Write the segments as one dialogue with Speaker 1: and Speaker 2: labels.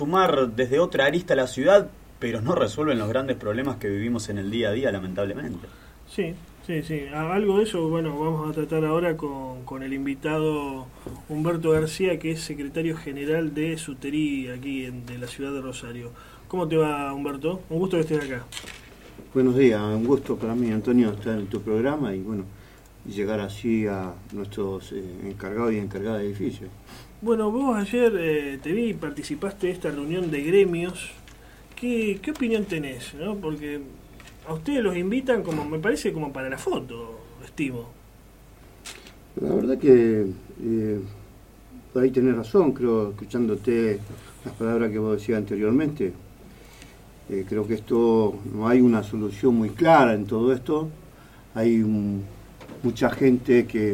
Speaker 1: Sumar desde otra arista a la ciudad, pero no resuelven los grandes problemas que vivimos en el día a día, lamentablemente.
Speaker 2: Sí, sí, sí. Algo de eso, bueno, vamos a tratar ahora con el invitado Humberto García, que es secretario general de Suterí aquí de la ciudad de Rosario. ¿Cómo te va, Humberto? Un gusto que estés acá.
Speaker 3: Buenos días, un gusto para mí, Antonio, estar en tu programa y bueno, llegar así a nuestros encargados y encargadas de edificios.
Speaker 2: Bueno, vos ayer te vi, participaste de esta reunión de gremios. ¿Qué opinión tenés? ¿No? Porque a ustedes los invitan, como me parece, como para la foto, estimo.
Speaker 3: La verdad que por ahí tenés razón, creo, escuchándote las palabras que vos decías anteriormente. Creo que esto, no hay una solución muy clara en todo esto. Hay mucha gente que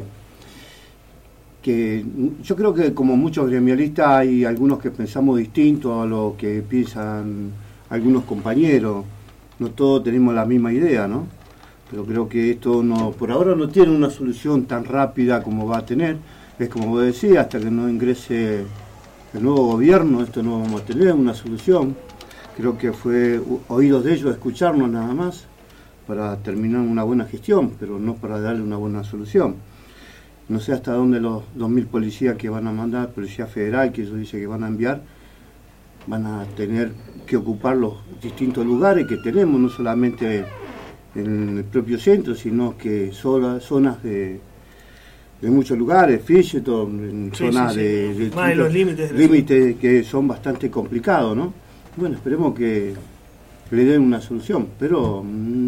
Speaker 3: yo creo que como muchos gremialistas hay algunos que pensamos distinto a lo que piensan algunos compañeros. No todos tenemos la misma idea, ¿no? Pero creo que esto por ahora no tiene una solución tan rápida como va a tener. Es como vos decís, hasta que no ingrese el nuevo gobierno, esto no vamos a tener una solución. Creo que fue oídos de ellos escucharnos nada más para terminar una buena gestión, pero no para darle una buena solución. No sé hasta dónde los 2.000 policías que van a mandar, Policía Federal, que ellos dicen que van a enviar, van a tener que ocupar los distintos lugares que tenemos, no solamente en el propio centro, sino que zonas de muchos lugares, Fisherton, zonas de
Speaker 2: más de los
Speaker 3: límites que son bastante complicados, ¿no? Bueno, esperemos que le den una solución, pero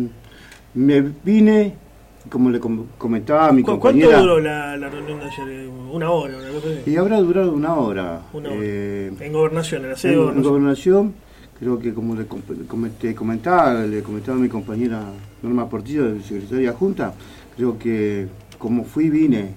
Speaker 3: me vine, como le comentaba a mi compañera...
Speaker 2: ¿Cuánto duró la reunión de ayer? ¿Una hora? Una cosa así?
Speaker 3: Y habrá durado una hora.
Speaker 2: En Gobernación, en la sede de
Speaker 3: Gobernación. En Gobernación, creo que como le comentaba a mi compañera Norma Portillo, secretaria Junta, creo que como vine,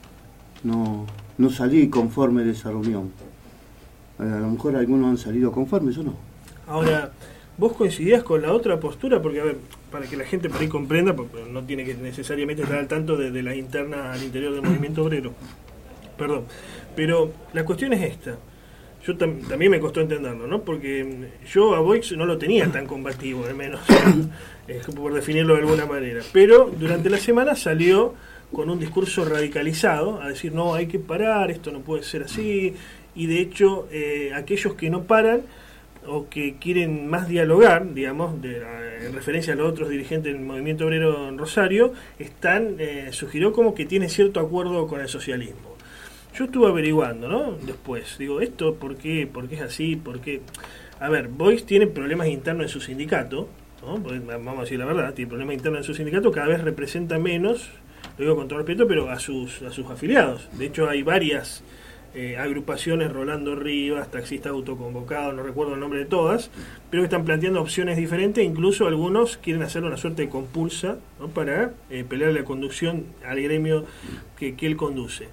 Speaker 3: no salí conforme de esa reunión. A lo mejor algunos han salido conformes, yo no.
Speaker 2: Ahora, ¿vos coincidías con la otra postura? Porque, a ver, para que la gente por ahí comprenda, porque no tiene que necesariamente estar al tanto de las internas al interior del movimiento obrero. Perdón. Pero la cuestión es esta. Yo también me costó entenderlo, ¿no? Porque yo a Boix no lo tenía tan combativo, al menos, por definirlo de alguna manera. Pero durante la semana salió con un discurso radicalizado, a decir, no, hay que parar, esto no puede ser así. Y de hecho, aquellos que no paran o que quieren más dialogar, digamos, en referencia a los otros dirigentes del movimiento obrero en Rosario, sugirió como que tiene cierto acuerdo con el socialismo. Yo estuve averiguando, ¿no? Después, digo, ¿esto por qué? ¿Por qué es así? ¿Por qué? A ver, Boix tiene problemas internos en su sindicato, ¿no? Vamos a decir la verdad, tiene problemas internos en su sindicato, cada vez representa menos, lo digo con todo respeto, pero a sus afiliados. De hecho, hay varias agrupaciones, Rolando Rivas, taxistas autoconvocados, no recuerdo el nombre de todas, pero que están planteando opciones diferentes, incluso algunos quieren hacer una suerte de compulsa, ¿no? Para pelear la conducción al gremio que él conduce.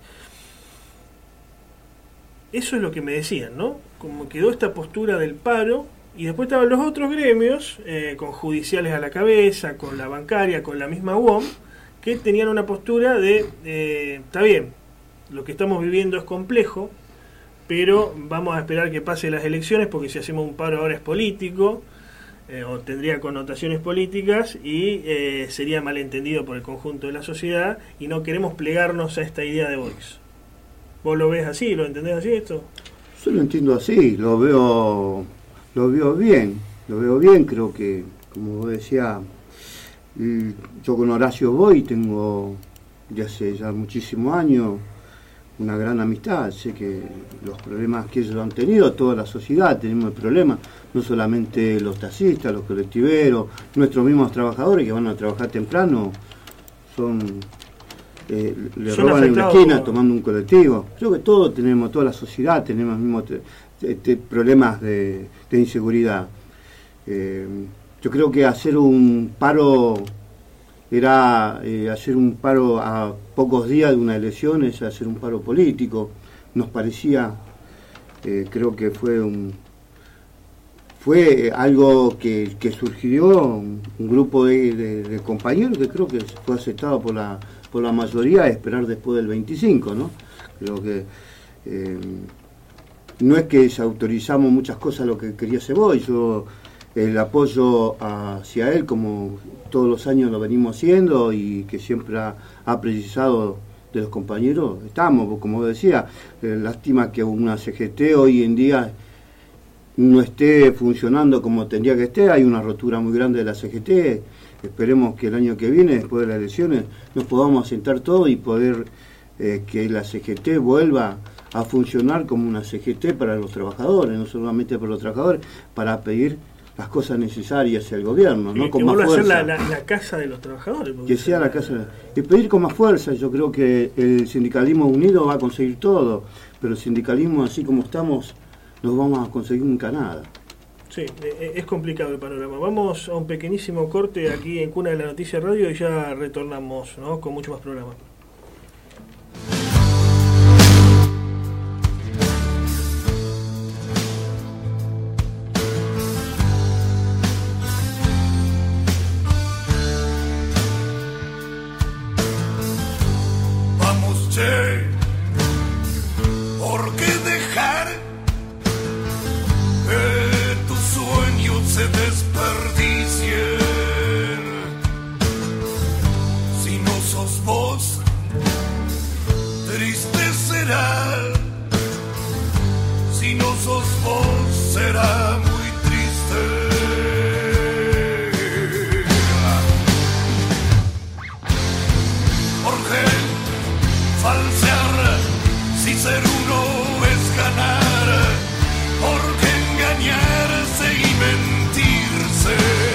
Speaker 2: Eso es lo que me decían, ¿no? Como quedó esta postura del paro, y después estaban los otros gremios, con judiciales a la cabeza, con la bancaria, con la misma UOM, que tenían una postura de, está bien, lo que estamos viviendo es complejo, pero vamos a esperar que pase las elecciones, porque si hacemos un paro ahora es político, o tendría connotaciones políticas, y sería malentendido por el conjunto de la sociedad, y no queremos plegarnos a esta idea de Boix. ¿Vos lo ves así? ¿Lo entendés así esto?
Speaker 3: Yo lo entiendo así, lo veo bien, creo que, como vos decías, yo con Horacio Boix tengo de hace ya muchísimos años una gran amistad. Sé que los problemas que ellos han tenido, toda la sociedad tenemos problemas, no solamente los taxistas, los colectiveros, nuestros mismos trabajadores que van a trabajar temprano, le roban en una esquina tomando un colectivo. Creo que todos tenemos, toda la sociedad tenemos mismos problemas de inseguridad. Yo creo que hacer un paro era hacer un paro a pocos días de una elección, es hacer un paro político. Nos parecía, creo que fue algo que surgió un grupo de compañeros que creo que fue aceptado por la mayoría, a esperar después del 25, ¿no? Creo que no es que desautorizamos muchas cosas lo que quería Seboy. Yo el apoyo hacia él, como todos los años lo venimos haciendo y que siempre ha precisado de los compañeros, estamos, como decía, lástima que una CGT hoy en día no esté funcionando como tendría que estar. Hay una rotura muy grande de la CGT. Esperemos que el año que viene, después de las elecciones, nos podamos asentar todos y poder que la CGT vuelva a funcionar como una CGT para los trabajadores, no solamente para los trabajadores, para pedir las cosas necesarias al gobierno, ¿no? Con más fuerza.
Speaker 2: A ser la casa de los trabajadores.
Speaker 3: Que sea la casa. Y pedir con más fuerza. Yo creo que el sindicalismo unido va a conseguir todo, pero el sindicalismo así como estamos, no vamos a conseguir nunca nada.
Speaker 2: Sí, es complicado el panorama. Vamos a un pequeñísimo corte aquí en Cuna de la Noticia Radio y ya retornamos, ¿no?, con mucho más programa.
Speaker 4: Vamos, che, ¿por qué dejar que tus sueños se desperdicien? Si no sos vos, triste será. Si no sos vos, será muy triste. Porque falsear, si ser uno es ganar, porque engañarse y mentirse.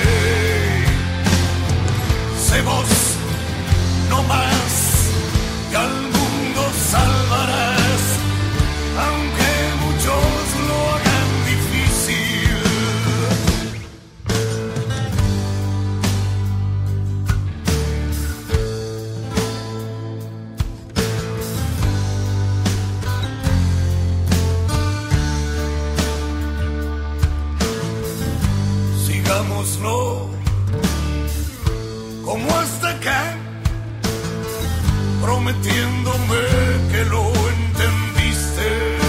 Speaker 4: Sé vos, no más, que al mundo salvarás, aunque muchos lo hagan difícil. Sigámoslo como hasta acá, prometiéndome que lo entendiste.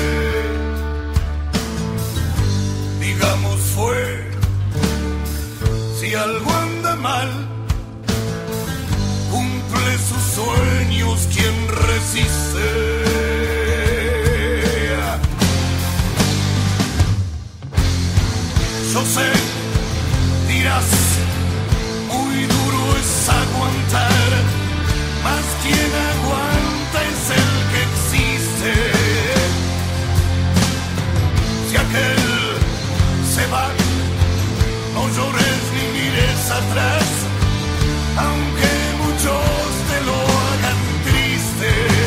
Speaker 4: Digamos fue, si algo anda mal, cumple sus sueños quien resiste. Yo sé, dirás, muy duro es aguantar, mas quien aguanta es el que existe. Si aquel se va, no llores ni mires atrás, aunque muchos te lo hagan triste.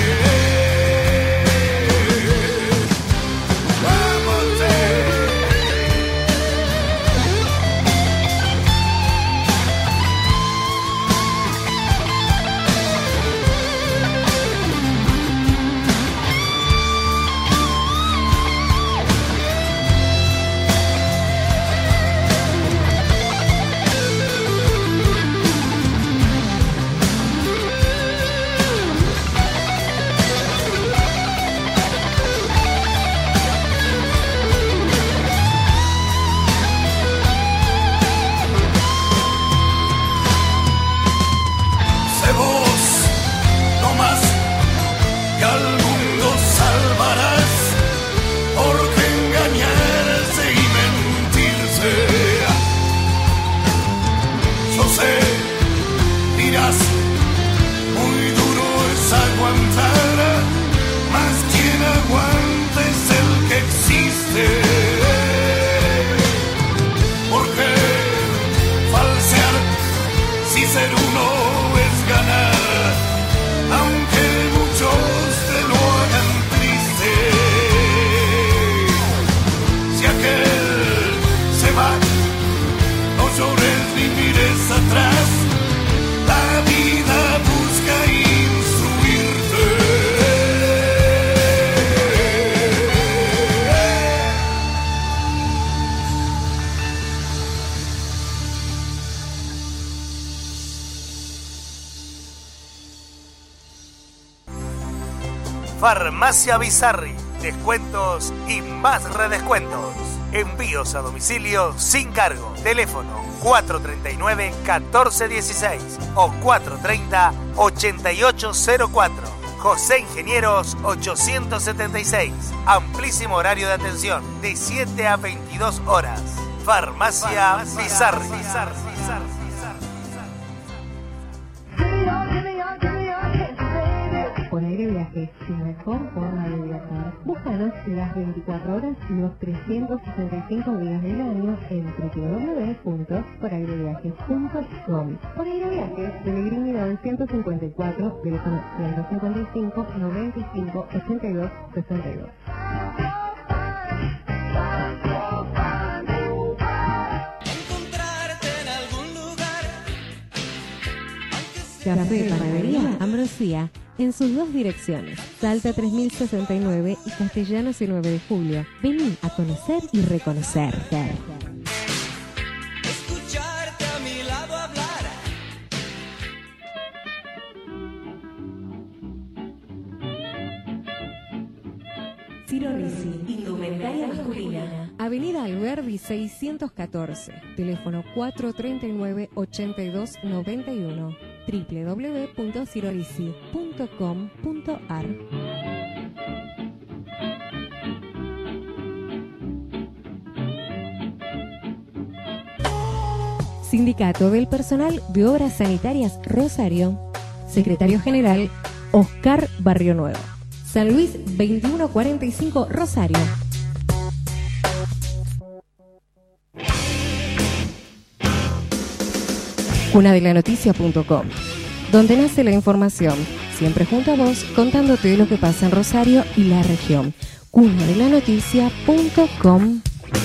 Speaker 5: Farmacia Bizarri, descuentos y más redescuentos. Envíos a domicilio sin cargo. Teléfono 439-1416 o 430-8804. José Ingenieros 876. Amplísimo horario de atención de 7 a 22 horas. Farmacia Bizarri.
Speaker 6: Por Aire Viajes, tu mejor forma de viajar. Búscanos las 24 horas y los 365 días del año en www.poraireviajes.com. Por Aire Viajes, Pellegrini 954, teléfono 155 95 82 62. Café Panadería Ambrosía en sus dos direcciones, Salta 3069 y Castellanos 9 de Julio. Vení a conocer y reconocer.
Speaker 7: Escucharte a mi lado hablar.
Speaker 6: Ciro Risi, indumentaria masculina. Avenida Alberdi 614, teléfono 439-8291, www.cirorisi.com.ar. Sindicato del Personal de Obras Sanitarias Rosario. Secretario General Oscar Barrio Nuevo. San Luis 2145 Rosario. Cunadelanoticia.com, donde nace la información, siempre junto a vos, contándote lo que pasa en Rosario y la región. Cunadelanoticia.com.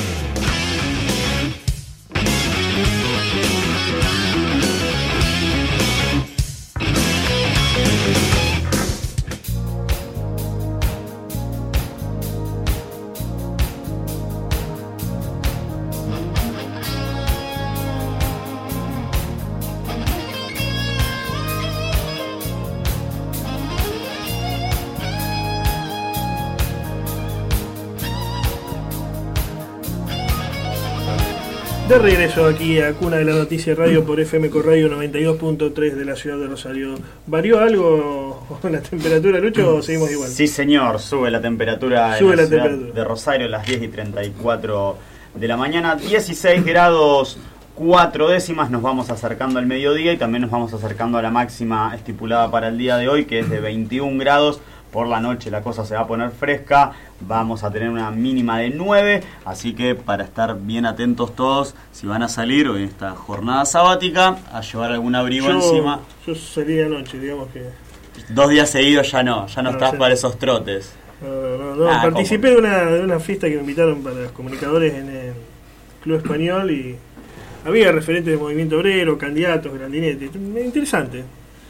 Speaker 2: De regreso aquí a Cuna de la Noticia Radio por FM Corradio 92.3 de la ciudad de Rosario. ¿Varió algo la temperatura, Lucho, o seguimos igual?
Speaker 1: Sí, señor, sube la temperatura en la ciudad de Rosario a las 10:34 de la mañana. 16 grados 4 décimas, nos vamos acercando al mediodía y también nos vamos acercando a la máxima estipulada para el día de hoy, que es de 21 grados. Por la noche la cosa se va a poner fresca, vamos a tener una mínima de 9, así que para estar bien atentos todos, si van a salir en esta jornada sabática, a llevar algún abrigo encima.
Speaker 2: Yo salí anoche, digamos que...
Speaker 1: 2 días seguidos ya no estás sí. Para esos trotes.
Speaker 2: No, participé de una fiesta que me invitaron para los comunicadores en el Club Español y había referentes del movimiento obrero, candidatos, grandinetes, es interesante.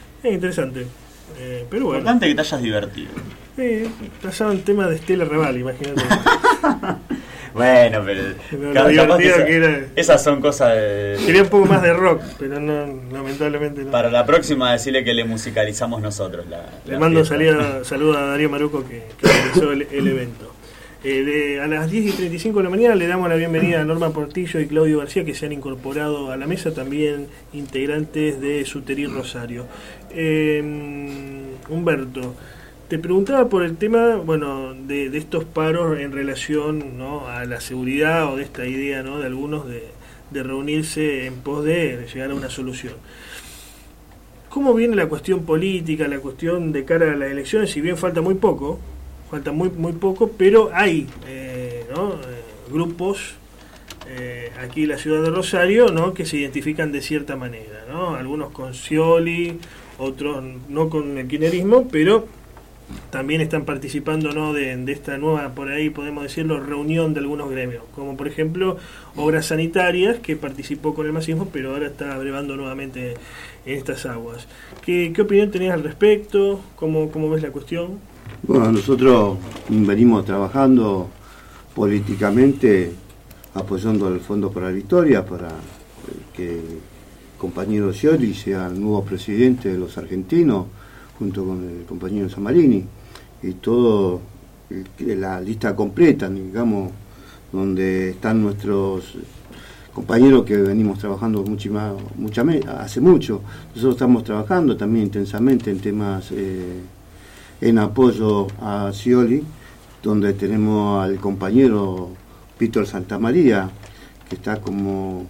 Speaker 2: Pero bueno.
Speaker 1: Importante que te hayas divertido.
Speaker 2: Pasaban temas de Estela Raval, imagínate.
Speaker 1: Bueno, pero
Speaker 2: lo divertido que era.
Speaker 1: Esas son cosas de...
Speaker 2: Quería un poco más de rock, pero no, lamentablemente no.
Speaker 1: Para la próxima decirle que le musicalizamos nosotros
Speaker 2: le mando un saludo a Darío Maruco que realizó el evento. A las 10:35 de la mañana le damos la bienvenida a Norma Portillo y Claudio García, que se han incorporado a la mesa, también integrantes de Suterí Rosario. Humberto, te preguntaba por el tema, bueno, de estos paros en relación, ¿no?, a la seguridad, o de esta idea, ¿no?, de algunos de reunirse en pos de llegar a una solución. ¿Cómo viene la cuestión política, la cuestión de cara a las elecciones? Si bien falta muy poco, pero hay grupos aquí en la ciudad de Rosario, ¿no?, que se identifican de cierta manera, ¿no? Algunos con Scioli, otros no con el kirchnerismo, pero también están participando, ¿no?, de esta nueva, por ahí podemos decirlo, reunión de algunos gremios, como por ejemplo Obras Sanitarias, que participó con el masismo, pero ahora está brevando nuevamente en estas aguas. ¿Qué opinión tenías al respecto? ¿Cómo ves la cuestión?
Speaker 3: Bueno, nosotros venimos trabajando políticamente apoyando el Fondo para la Victoria para que el compañero Scioli sea el nuevo presidente de los argentinos junto con el compañero Zamarini, y todo la lista completa, digamos, donde están nuestros compañeros que venimos trabajando hace mucho. Nosotros estamos trabajando también intensamente en temas en apoyo a Scioli, donde tenemos al compañero Víctor Santamaría, que está como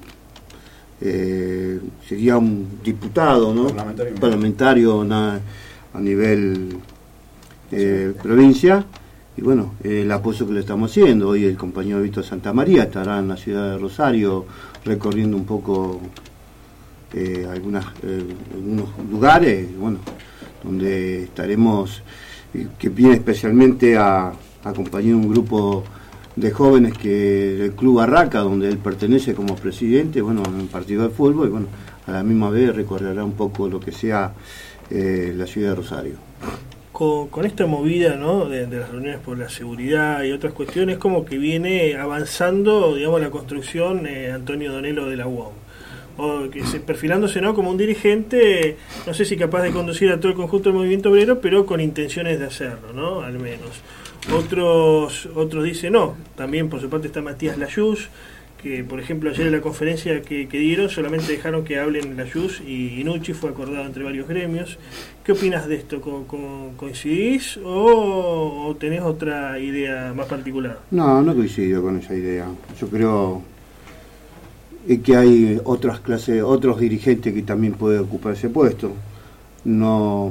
Speaker 3: sería un diputado, ¿no? Parlamentario a nivel provincia. Y bueno, el apoyo que le estamos haciendo. Hoy el compañero Víctor Santamaría estará en la ciudad de Rosario recorriendo un poco algunos lugares, bueno, donde estaremos, que viene especialmente a acompañar un grupo de jóvenes del Club Barraca, donde él pertenece como presidente, bueno, en un partido de fútbol, y bueno, a la misma vez recorrerá un poco lo que sea la ciudad de Rosario.
Speaker 2: Con esta movida, ¿no?, de las reuniones por la seguridad y otras cuestiones, como que viene avanzando, digamos, la construcción Antonio Donelo de la UOM, o que perfilándose, ¿no?, como un dirigente, no sé si capaz de conducir a todo el conjunto del movimiento obrero, pero con intenciones de hacerlo, ¿no?, al menos. Otros dicen no. También por su parte está Matías Layuz, que por ejemplo ayer en la conferencia que dieron solamente dejaron que hablen Layuz y Nucci, fue acordado entre varios gremios. ¿Qué opinas de esto? ¿Coincidís o tenés otra idea más particular?
Speaker 3: No coincido con esa idea. Yo creo que hay otros dirigentes que también pueden ocupar ese puesto. No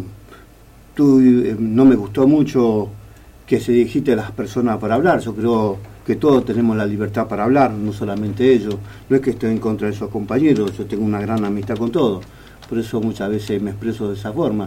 Speaker 3: me gustó mucho que se digite a las personas para hablar. Yo creo que todos tenemos la libertad para hablar, no solamente ellos. No es que esté en contra de esos compañeros, yo tengo una gran amistad con todos, por eso muchas veces me expreso de esa forma.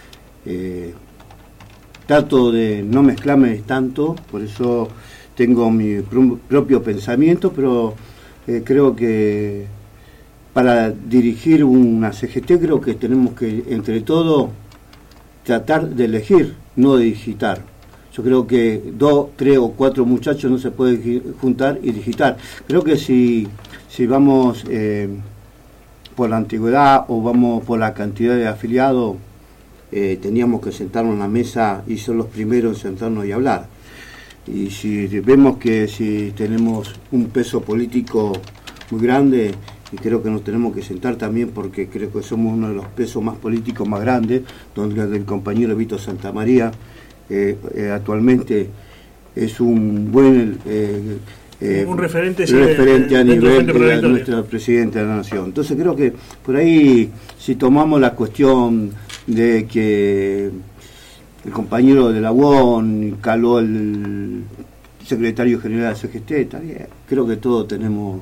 Speaker 3: Trato de no mezclarme tanto, por eso tengo mi propio pensamiento, pero creo que para dirigir una CGT creo que tenemos que entre todos tratar de elegir, no de digitar. Yo creo que 2, 3 o 4 muchachos no se pueden juntar y digitar. Creo que si vamos por la antigüedad o vamos por la cantidad de afiliados, teníamos que sentarnos en la mesa y ser los primeros en sentarnos y hablar. Y si vemos que si tenemos un peso político muy grande, y creo que nos tenemos que sentar también porque creo que somos uno de los pesos más políticos más grandes, donde el compañero Víctor Santamaría actualmente es un buen
Speaker 2: un referente
Speaker 3: a nivel de nuestro presidente de la nación. Entonces creo que por ahí, si tomamos la cuestión de que el compañero de la UON caló el secretario general de CGT, está bien. Creo que todos tenemos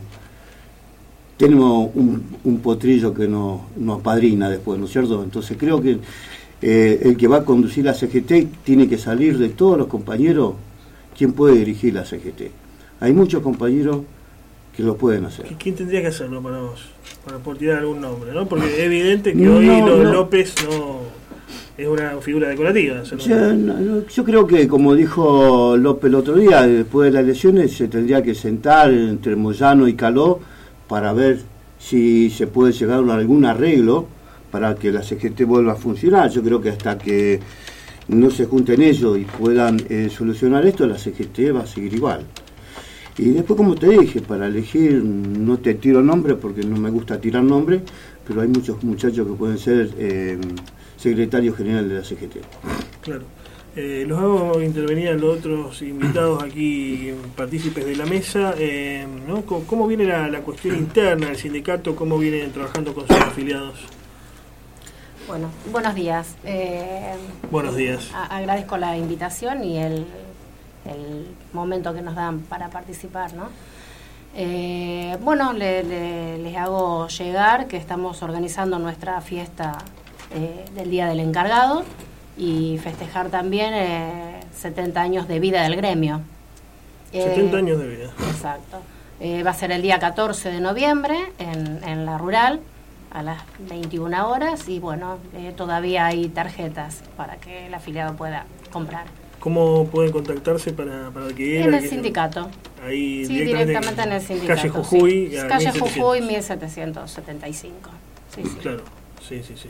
Speaker 3: un potrillo que nos apadrina después, ¿no es cierto? Entonces creo que el que va a conducir la CGT tiene que salir de todos los compañeros quien puede dirigir la CGT. Hay muchos compañeros que lo pueden hacer.
Speaker 2: ¿Quién tendría que hacerlo para vos? Para por tirar algún nombre, ¿no? Porque es evidente que hoy López no es una figura decorativa.
Speaker 3: Yo creo que, como dijo López el otro día, después de las elecciones se tendría que sentar entre Moyano y Caló para ver si se puede llegar a algún arreglo para que la CGT vuelva a funcionar. Yo creo que hasta que no se junten ellos y puedan solucionar esto, la CGT va a seguir igual. Y después, como te dije, para elegir, no te tiro nombres porque no me gusta tirar nombres, pero hay muchos muchachos que pueden ser secretarios generales de la CGT.
Speaker 2: Claro. Los hago intervenir a los otros invitados aquí, partícipes de la mesa, ¿no? ¿Cómo viene la cuestión interna del sindicato? ¿Cómo vienen trabajando con sus afiliados?
Speaker 8: Bueno, buenos días.
Speaker 2: Buenos días.
Speaker 8: Agradezco la invitación y el momento que nos dan para participar, ¿no? Bueno, les hago llegar que estamos organizando nuestra fiesta del Día del Encargado y festejar también 70 años de vida del gremio.
Speaker 2: 70 años de vida.
Speaker 8: Exacto. Va a ser el día 14 de noviembre en la Rural, a las 21 horas, y bueno, todavía hay tarjetas para que el afiliado pueda comprar.
Speaker 2: ¿Cómo pueden contactarse para adquirir?
Speaker 8: En el sindicato.
Speaker 2: Ahí
Speaker 8: sí, directamente en el sindicato.
Speaker 2: Calle Jujuy.
Speaker 8: Sí. Calle Jujuy 1775. Sí.
Speaker 2: Claro, sí.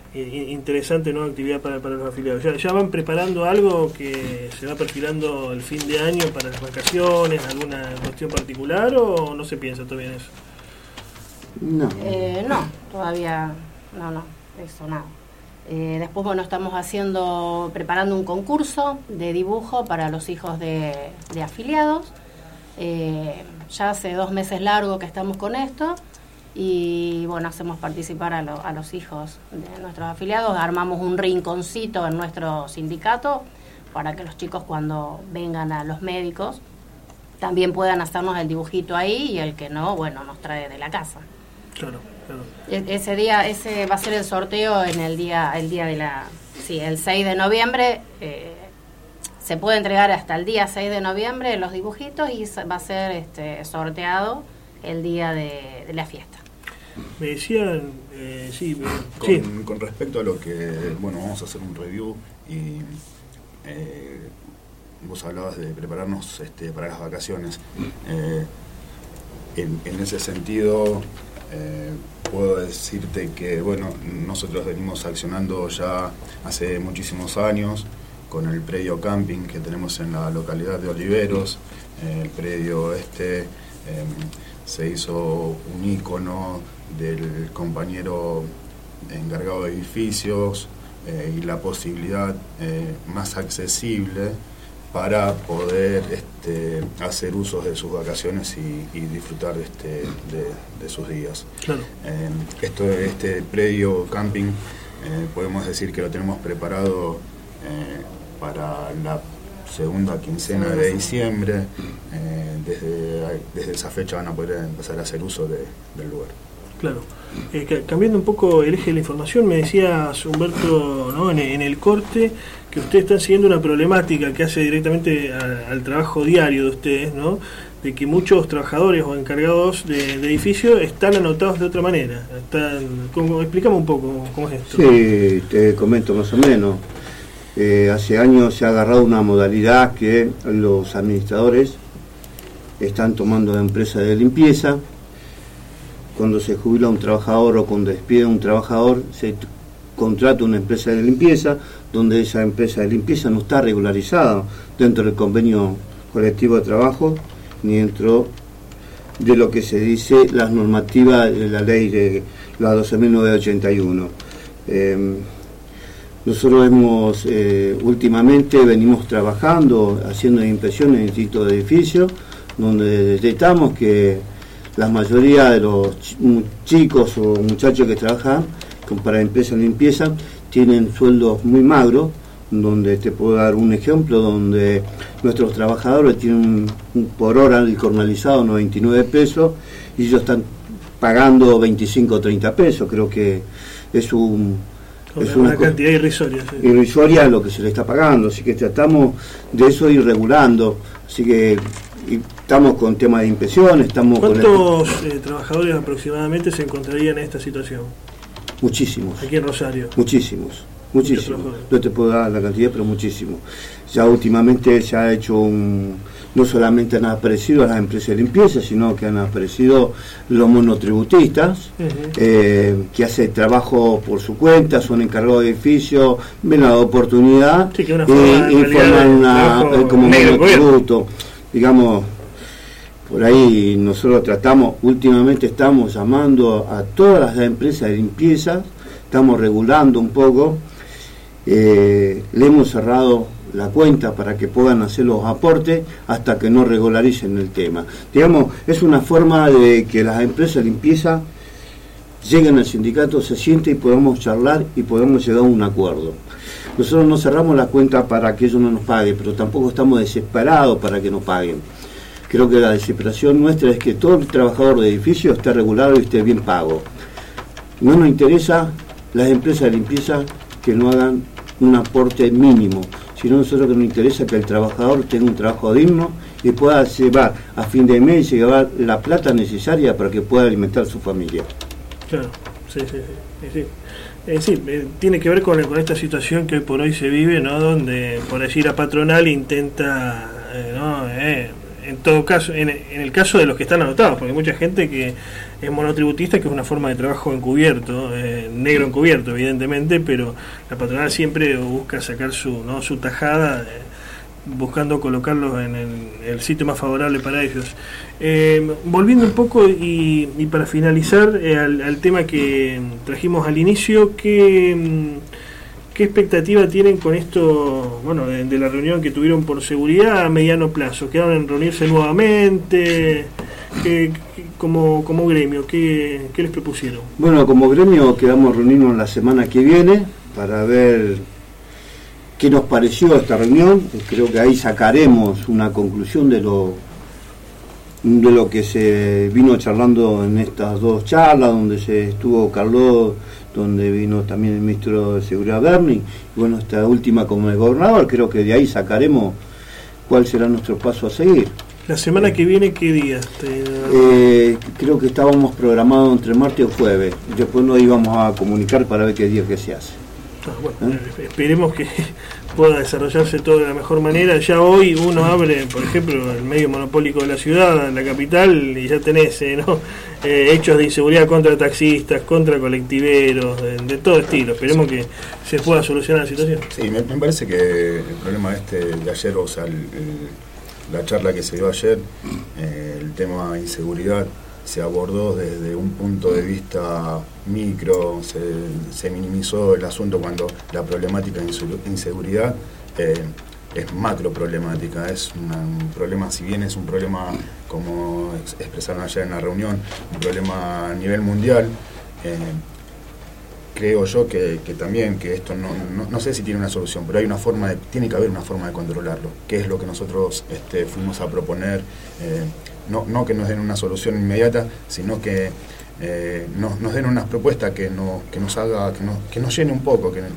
Speaker 2: interesante, ¿no? Actividad para los afiliados. ¿Ya van preparando algo que se va perfilando el fin de año para las vacaciones, alguna cuestión particular, o no se piensa todavía en eso?
Speaker 8: No, todavía no, eso nada. Después, bueno, estamos preparando un concurso de dibujo para los hijos de afiliados. Ya hace 2 meses largo que estamos con esto. Y bueno, hacemos participar a los hijos de nuestros afiliados, armamos un rinconcito en nuestro sindicato para que los chicos cuando vengan a los médicos también puedan hacernos el dibujito ahí, y el que no, bueno, nos trae de la casa.
Speaker 2: Claro.
Speaker 8: Ese va a ser el sorteo en el 6 de noviembre. Se puede entregar hasta el día 6 de noviembre los dibujitos, y va a ser sorteado el día de la fiesta.
Speaker 2: Me decían,
Speaker 9: con respecto a lo que, vamos a hacer un review, y vos hablabas de prepararnos para las vacaciones. En ese sentido, puedo decirte que, nosotros venimos accionando ya hace muchísimos años con el predio camping que tenemos en la localidad de Oliveros. El predio se hizo un ícono del compañero encargado de edificios, y la posibilidad más accesible para poder hacer usos de sus vacaciones y disfrutar de sus días.
Speaker 2: Claro.
Speaker 9: Este predio camping podemos decir que lo tenemos preparado para la segunda quincena de diciembre. Desde esa fecha van a poder empezar a hacer uso del lugar.
Speaker 2: Claro. Cambiando un poco el eje de la información, me decías, Humberto, ¿no? en el corte, que ustedes están siguiendo una problemática que hace directamente al trabajo diario de ustedes, ¿no? De que muchos trabajadores o encargados de edificios están anotados de otra manera. Explícame un poco cómo es esto.
Speaker 3: Sí, te comento más o menos. Hace años se ha agarrado una modalidad que los administradores están tomando de empresa de limpieza. Cuando se jubila un trabajador o cuando despide a un trabajador, se contrata una empresa de limpieza, donde esa empresa de limpieza no está regularizada dentro del convenio colectivo de trabajo, ni dentro de lo que se dice las normativas de la ley de la 12.981. Nosotros últimamente venimos trabajando, haciendo inspecciones en distintos edificios, donde detectamos que la mayoría de los chicos o muchachos que trabajan para empresas de limpieza tienen sueldos muy magros, donde te puedo dar un ejemplo, donde nuestros trabajadores tienen por hora el jornalizado 99 pesos y ellos están pagando 25 o 30 pesos. Creo que es una
Speaker 2: cantidad irrisoria. Sí.
Speaker 3: Irrisoria lo que se le está pagando, así que tratamos de eso ir regulando. Así que estamos con temas de inspección,
Speaker 2: ¿Cuántos trabajadores aproximadamente se encontrarían en esta situación?
Speaker 3: Muchísimos.
Speaker 2: Aquí en Rosario.
Speaker 3: Muchísimos. No te puedo dar la cantidad, pero muchísimos. Ya últimamente se ha hecho no solamente han aparecido las empresas de limpieza, sino que han aparecido los monotributistas, que hacen trabajo por su cuenta, son encargados de edificios, ven la oportunidad y forman como monotributo. Digamos, por ahí nosotros últimamente estamos llamando a todas las empresas de limpieza, estamos regulando un poco, le hemos cerrado la cuenta para que puedan hacer los aportes hasta que no regularicen el tema. Digamos, es una forma de que las empresas de limpieza lleguen al sindicato, se sienten y podamos charlar y podamos llegar a un acuerdo. Nosotros no cerramos la cuenta para que ellos no nos paguen, pero tampoco estamos desesperados para que nos paguen. Creo que la desesperación nuestra es que todo el trabajador de edificio esté regulado y esté bien pago. No nos interesa las empresas de limpieza que no hagan un aporte mínimo, sino nosotros que nos interesa que el trabajador tenga un trabajo digno y pueda llevar a fin de mes y llevar la plata necesaria para que pueda alimentar su familia.
Speaker 2: Claro, sí. Tiene que ver con esta situación que hoy por hoy se vive, ¿no? Donde, por decir, la patronal intenta en todo caso, en el caso de los que están anotados, porque hay mucha gente que es monotributista, que es una forma de trabajo encubierto, negro encubierto evidentemente, pero la patronal siempre busca sacar su tajada, buscando colocarlos en el sitio más favorable para ellos. Volviendo un poco y para finalizar al tema que trajimos al inicio, ¿qué expectativa tienen con esto, bueno, de la reunión que tuvieron por seguridad a mediano plazo? ¿Quedaron en reunirse nuevamente? Como gremio, ¿qué les propusieron?
Speaker 3: Bueno, como gremio quedamos reunirnos la semana que viene para ver qué nos pareció esta reunión. Creo que ahí sacaremos una conclusión de lo que se vino charlando en estas dos charlas, donde se estuvo Carlos, donde vino también el ministro de Seguridad Berni, y bueno, esta última como el gobernador. Creo que de ahí sacaremos cuál será nuestro paso a seguir.
Speaker 2: ¿La semana que viene qué día?
Speaker 3: Creo que estábamos programados entre martes o jueves, después nos íbamos a comunicar para ver qué día que se hace.
Speaker 2: Bueno, esperemos que pueda desarrollarse todo de la mejor manera. Ya hoy uno abre, por ejemplo, el medio monopólico de la ciudad, la capital, y ya tenés hechos de inseguridad contra taxistas, contra colectiveros, de todo estilo. Esperemos que se pueda solucionar la situación.
Speaker 9: Sí, me parece que el problema de ayer, o sea, la charla que se dio ayer, el tema de inseguridad, se abordó desde un punto de vista micro, se minimizó el asunto cuando la problemática de inseguridad es macro problemática, es un problema, si bien es un problema, como expresaron ayer en la reunión, un problema a nivel mundial. Creo yo que también que esto no sé si tiene una solución, pero tiene que haber una forma de controlarlo, que es lo que nosotros fuimos a proponer. No que nos den una solución inmediata, sino que nos den unas propuestas que nos haga, que nos llene un poco, que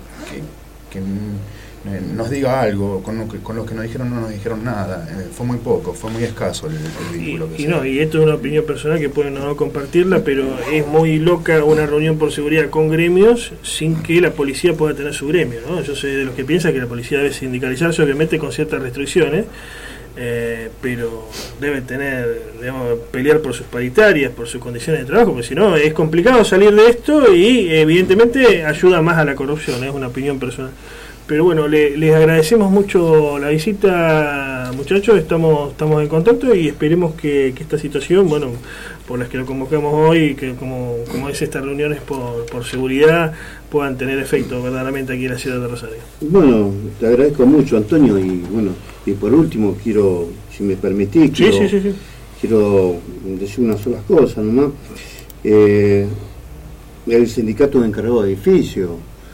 Speaker 9: nos diga algo. Con lo que nos dijeron no nos dijeron nada. Fue muy poco, fue muy escaso el vínculo.
Speaker 2: Y esto es una opinión personal que pueden no compartirla, pero es muy loca una reunión por seguridad con gremios sin que la policía pueda tener su gremio, ¿no? Yo soy de los que piensan que la policía debe sindicalizarse, obviamente con ciertas restricciones, pero debe tener, pelear por sus paritarias, por sus condiciones de trabajo, porque si no es complicado salir de esto y evidentemente ayuda más a la corrupción. Es una opinión personal. Pero bueno, les agradecemos mucho la visita, muchachos. Estamos en contacto y esperemos que esta situación, bueno, por las que lo convocamos hoy, que como es estas reuniones por seguridad, puedan tener efecto verdaderamente aquí en la ciudad de Rosario. Bueno,
Speaker 3: te agradezco mucho, Antonio, y bueno, y por último quiero, si me permitís, quiero decir unas solas cosas nomás. El sindicato de encargados de edificios,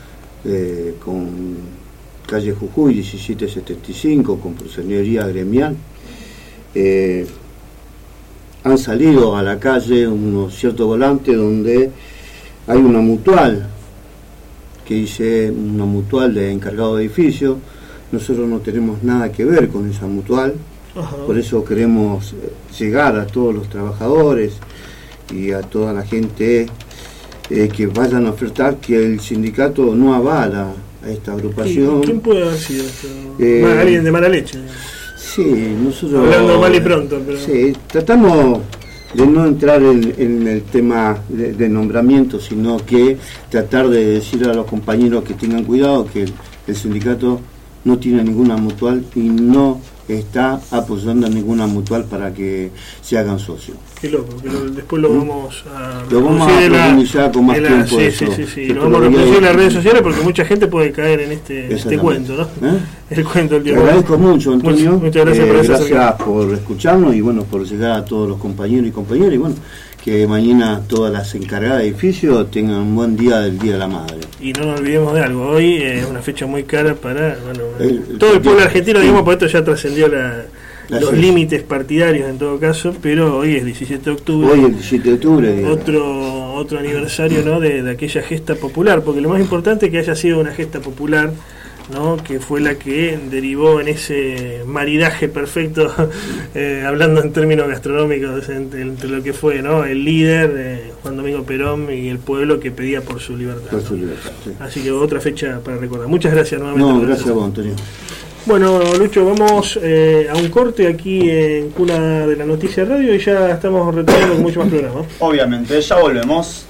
Speaker 3: con calle Jujuy 1775, con personería gremial, han salido a la calle unos ciertos volantes donde hay una mutual que dice, una mutual de encargado de edificio. Nosotros no tenemos nada que ver con esa mutual. Ajá. Por eso queremos llegar a todos los trabajadores y a toda la gente que vayan a ofertar, que el sindicato no avala a esta agrupación.
Speaker 2: ¿Quién puede haber sido esto? ¿Alguien de mala leche?
Speaker 3: Sí, nosotros...
Speaker 2: Hablando mal y pronto. Pero...
Speaker 3: Sí, tratamos de no entrar en el tema de nombramiento, sino que tratar de decir a los compañeros que tengan cuidado, que el sindicato no tiene ninguna mutual y no está apoyando a ninguna mutual para que se hagan socios.
Speaker 2: Qué loco, pero después lo vamos a
Speaker 3: profundizar con más tiempo.
Speaker 2: Sí, lo vamos a reproducir en las redes sociales porque mucha gente puede caer en este cuento, ¿no? El cuento del tiempo.
Speaker 3: Te agradezco mucho, Antonio.
Speaker 2: Muchas gracias
Speaker 3: gracias por escucharnos y bueno, por llegar a todos los compañeros y compañeras, y bueno, que mañana todas las encargadas de edificios tengan un buen día del Día de la Madre.
Speaker 2: Y no nos olvidemos de algo, hoy es una fecha muy cara para todo el pueblo argentino, digamos, por esto ya trascendió los límites partidarios en todo caso, pero hoy es 17 de octubre.
Speaker 3: Hoy es 17 de octubre.
Speaker 2: Otro aniversario, ¿no?, de aquella gesta popular, porque lo más importante es que haya sido una gesta popular, ¿no?, que fue la que derivó en ese maridaje perfecto, hablando en términos gastronómicos, entre lo que fue, ¿no?, el líder, Juan Domingo Perón, y el pueblo que pedía por su libertad.
Speaker 3: Por su libertad, sí.
Speaker 2: Así que otra fecha para recordar. Muchas gracias nuevamente.
Speaker 3: No, gracias a vos, Antonio.
Speaker 2: Bueno, Lucho, vamos a un corte aquí en Cuna de la Noticia Radio y ya estamos retornando con mucho más programa.
Speaker 1: Obviamente, ya volvemos.